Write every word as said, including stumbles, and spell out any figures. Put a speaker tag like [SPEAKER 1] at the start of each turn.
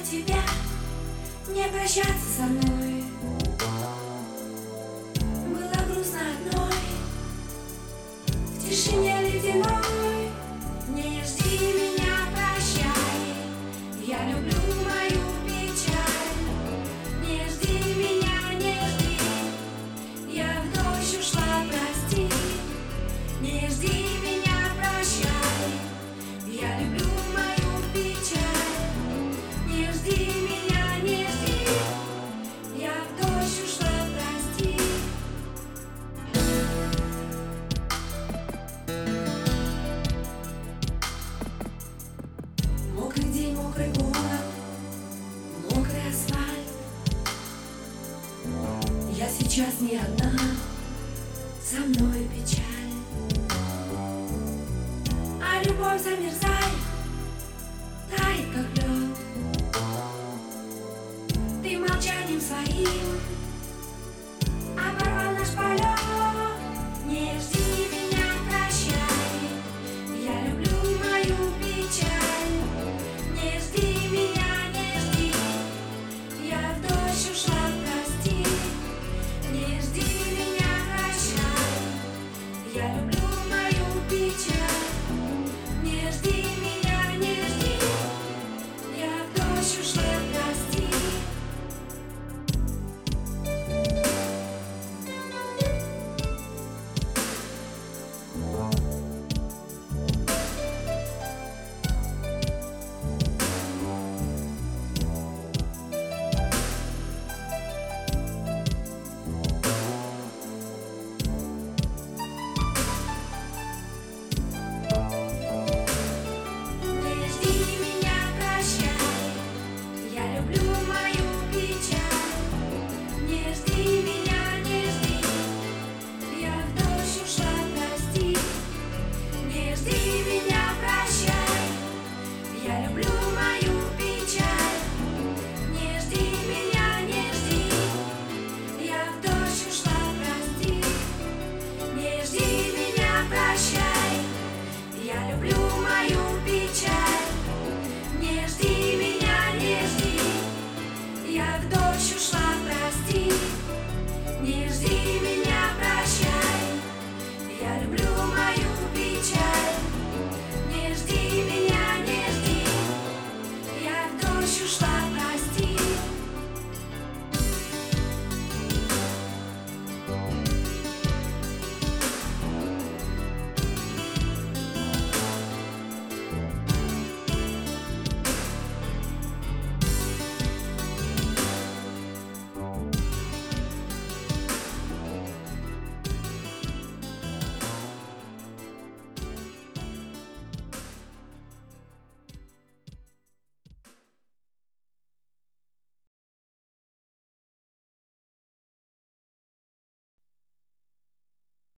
[SPEAKER 1] тебя, не прощаться со мной. Было грустно одной, в тишине ледяной. Не жди меня, прощай, я люблю мою печаль. Не жди меня, не жди, я в дождь ушла, прости. Не жди меня, прощай, я люблю мою печаль. Не жди меня, не жди, я в дождь ушла, прости. Мокрый день, мокрый город, мокрый асфальт. Я сейчас не одна, со мной печаль. А любовь замерзает, тает как лед. Ты молчанием своим оборвал наш полет. Не жди меня, прощай, я люблю мою печаль. Не жди меня, не жди, я в дождь ушла, прости. Не жди меня, прощай, я люблю мою печаль. Не жди меня, не жди, я в дождь ушла.